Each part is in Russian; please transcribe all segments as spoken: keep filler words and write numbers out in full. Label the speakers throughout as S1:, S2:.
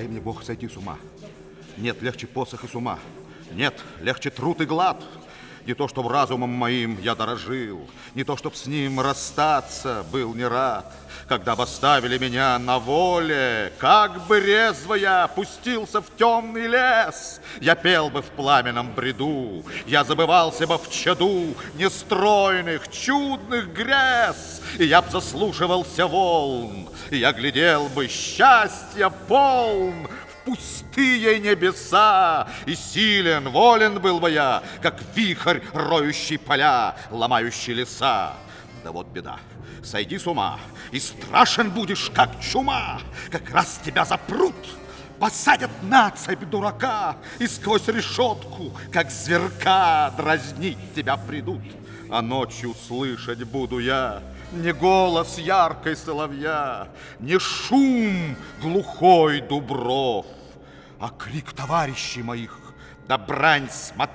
S1: мне, Бог, сойти с ума. Нет, легче посох и с ума. Нет, легче труд и глад. Не то, чтоб разумом моим я дорожил, не то, чтоб с ним расстаться был не рад. Когда бы оставили меня на воле, как бы резво я пустился в темный лес, я пел бы в пламенном бреду, я забывался бы в чаду нестройных, чудных грез, и я б заслушивался волн, и я глядел бы счастья полн пустые небеса, и силен, волен был бы я, как вихрь, роющий поля, ломающий леса. Да вот беда, сойди с ума, и страшен будешь, как чума. Как раз тебя запрут, посадят на цепь дурака, и сквозь решетку, как зверка, дразнить тебя придут. А ночью слышать буду я не голос яркой соловья, не шум глухой дубров, а крик товарищей моих, да брань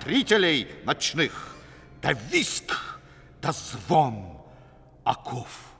S1: смотрителей ночных, да виск, да звон оков.